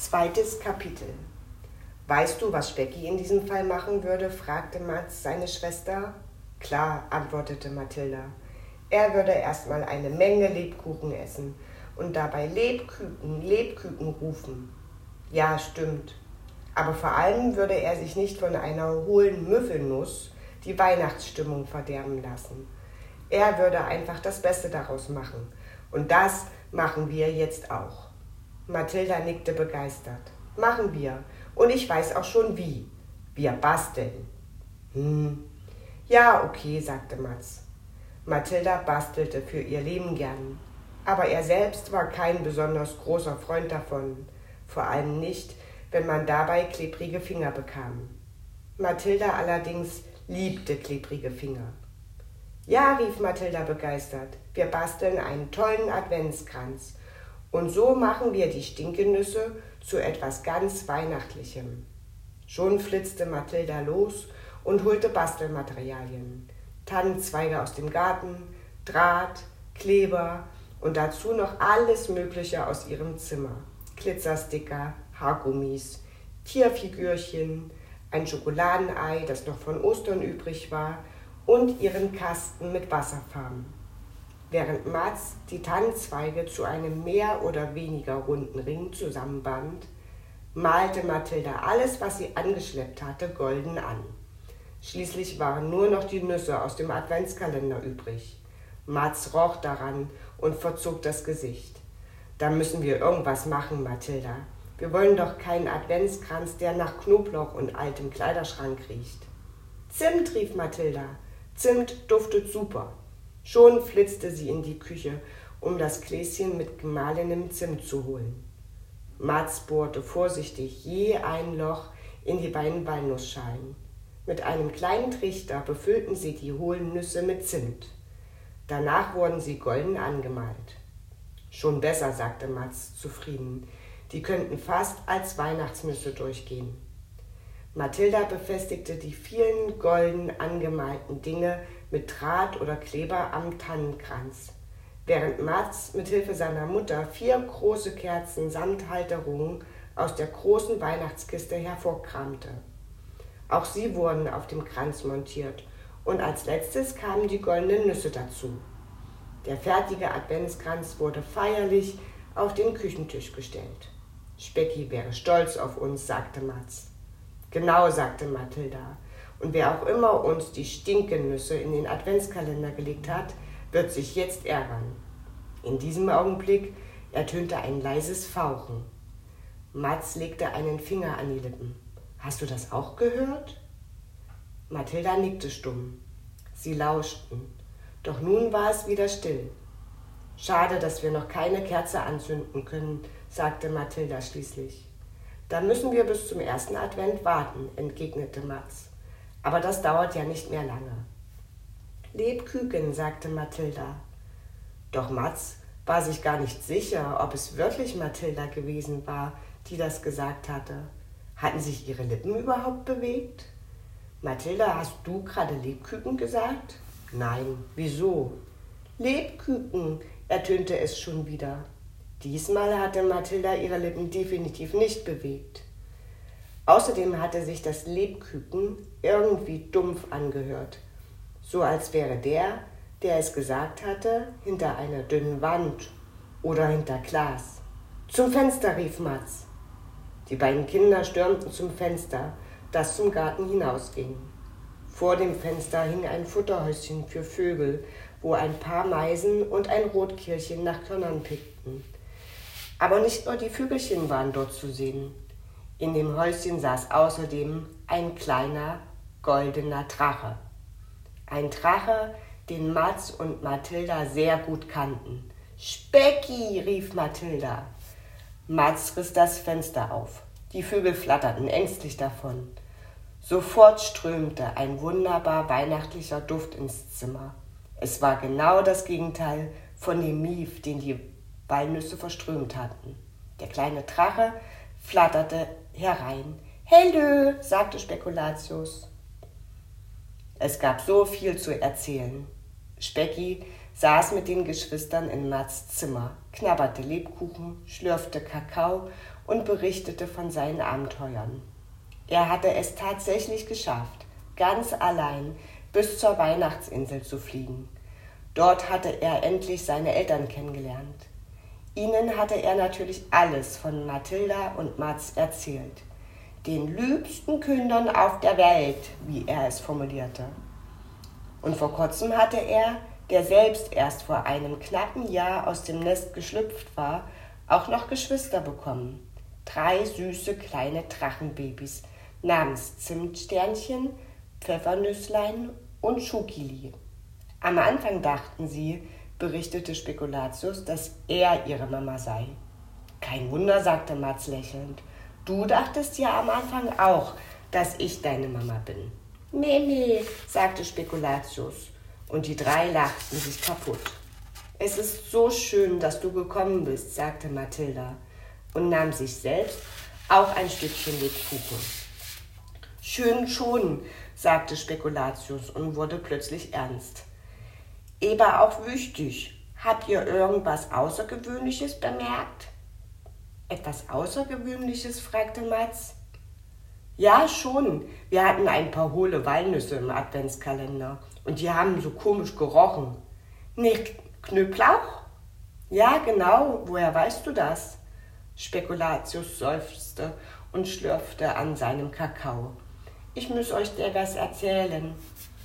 Zweites Kapitel. »Weißt du, was Specki in diesem Fall machen würde?« fragte Mats seine Schwester. »Klar«, antwortete Mathilda. »Er würde erstmal eine Menge Lebkuchen essen und dabei Lebküken, Lebküken rufen.« »Ja, stimmt. Aber vor allem würde er sich nicht von einer hohlen Müffelnuss die Weihnachtsstimmung verderben lassen. Er würde einfach das Beste daraus machen. Und das machen wir jetzt auch.« Mathilda nickte begeistert. »Machen wir. Und ich weiß auch schon wie. Wir basteln.« »Ja, okay«, sagte Mats. Mathilda bastelte für ihr Leben gern. Aber er selbst war kein besonders großer Freund davon. Vor allem nicht, wenn man dabei klebrige Finger bekam. Mathilda allerdings liebte klebrige Finger. »Ja«, rief Mathilda begeistert, »wir basteln einen tollen Adventskranz. Und so machen wir die Stinkenüsse zu etwas ganz Weihnachtlichem.« Schon flitzte Mathilda los und holte Bastelmaterialien. Tannenzweige aus dem Garten, Draht, Kleber und dazu noch alles Mögliche aus ihrem Zimmer. Glitzersticker, Haargummis, Tierfigürchen, ein Schokoladenei, das noch von Ostern übrig war, und ihren Kasten mit Wasserfarben. Während Mats die Tannenzweige zu einem mehr oder weniger runden Ring zusammenband, malte Mathilda alles, was sie angeschleppt hatte, golden an. Schließlich waren nur noch die Nüsse aus dem Adventskalender übrig. Mats roch daran und verzog das Gesicht. »Da müssen wir irgendwas machen, Mathilda. Wir wollen doch keinen Adventskranz, der nach Knoblauch und altem Kleiderschrank riecht.« »Zimt«, rief Mathilda. »Zimt duftet super.« Schon flitzte sie in die Küche, um das Gläschen mit gemahlenem Zimt zu holen. Mats bohrte vorsichtig je ein Loch in die beiden Walnussschalen. Mit einem kleinen Trichter befüllten sie die hohlen Nüsse mit Zimt. Danach wurden sie golden angemalt. »Schon besser«, sagte Mats zufrieden. »Die könnten fast als Weihnachtsnüsse durchgehen.« Mathilda befestigte die vielen golden angemalten Dinge mit Draht oder Kleber am Tannenkranz, während Mats mit Hilfe seiner Mutter 4 große Kerzen samt Halterungen aus der großen Weihnachtskiste hervorkramte. Auch sie wurden auf dem Kranz montiert und als letztes kamen die goldenen Nüsse dazu. Der fertige Adventskranz wurde feierlich auf den Küchentisch gestellt. »Specki wäre stolz auf uns«, sagte Mats. »Genau«, sagte Mathilda. »Und wer auch immer uns die Stinkennüsse in den Adventskalender gelegt hat, wird sich jetzt ärgern.« In diesem Augenblick ertönte ein leises Fauchen. Mats legte einen Finger an die Lippen. »Hast du das auch gehört?« Mathilda nickte stumm. Sie lauschten. Doch nun war es wieder still. »Schade, dass wir noch keine Kerze anzünden können«, sagte Mathilda schließlich. »Dann müssen wir bis zum ersten Advent warten«, entgegnete Mats. »Aber das dauert ja nicht mehr lange.« »Lebküken«, sagte Mathilda. Doch Mats war sich gar nicht sicher, ob es wirklich Mathilda gewesen war, die das gesagt hatte. Hatten sich ihre Lippen überhaupt bewegt? »Mathilda, hast du gerade Lebküken gesagt?« »Nein, wieso?« »Lebküken«, ertönte es schon wieder. Diesmal hatte Mathilda ihre Lippen definitiv nicht bewegt. Außerdem hatte sich das Lebküken irgendwie dumpf angehört, so als wäre der es gesagt hatte, hinter einer dünnen Wand oder hinter Glas. »Zum Fenster«, rief Mats. Die beiden Kinder stürmten zum Fenster, das zum Garten hinausging. Vor dem Fenster hing ein Futterhäuschen für Vögel, wo ein paar Meisen und ein Rotkehlchen nach Körnern pickten. Aber nicht nur die Vögelchen waren dort zu sehen. In dem Häuschen saß außerdem ein kleiner, goldener Drache. Ein Drache, den Mats und Mathilda sehr gut kannten. »Specki«, rief Mathilda. Mats riss das Fenster auf. Die Vögel flatterten ängstlich davon. Sofort strömte ein wunderbar weihnachtlicher Duft ins Zimmer. Es war genau das Gegenteil von dem Mief, den die Walnüsse verströmt hatten. Der kleine Drache flatterte herein. »Hellö«, sagte Spekulatius. Es gab so viel zu erzählen. Specki saß mit den Geschwistern in Mats Zimmer, knabberte Lebkuchen, schlürfte Kakao und berichtete von seinen Abenteuern. Er hatte es tatsächlich geschafft, ganz allein bis zur Weihnachtsinsel zu fliegen. Dort hatte er endlich seine Eltern kennengelernt. Ihnen hatte er natürlich alles von Mathilda und Mats erzählt. Den liebsten Kindern auf der Welt, wie er es formulierte. Und vor kurzem hatte er, der selbst erst vor einem knappen Jahr aus dem Nest geschlüpft war, auch noch Geschwister bekommen. 3 süße kleine Drachenbabys namens Zimtsternchen, Pfeffernüsslein und Schukili. Am Anfang dachten sie, berichtete Spekulatius, dass er ihre Mama sei. Kein Wunder, sagte Mats lächelnd. Du dachtest ja am Anfang auch, dass ich deine Mama bin. Nee, sagte Spekulatius, und die 3 lachten sich kaputt. Es ist so schön, dass du gekommen bist, sagte Mathilda und nahm sich selbst auch ein Stückchen Lebkuchen. Schön schon, sagte Spekulatius und wurde plötzlich ernst. Aber auch wichtig, habt ihr irgendwas Außergewöhnliches bemerkt? Etwas Außergewöhnliches, fragte Mats. Ja, schon. Wir hatten ein paar hohle Walnüsse im Adventskalender und die haben so komisch gerochen. Nicht Knoblauch? Ja, genau. Woher weißt du das? Spekulatius seufzte und schlürfte an seinem Kakao. Ich muss euch etwas erzählen.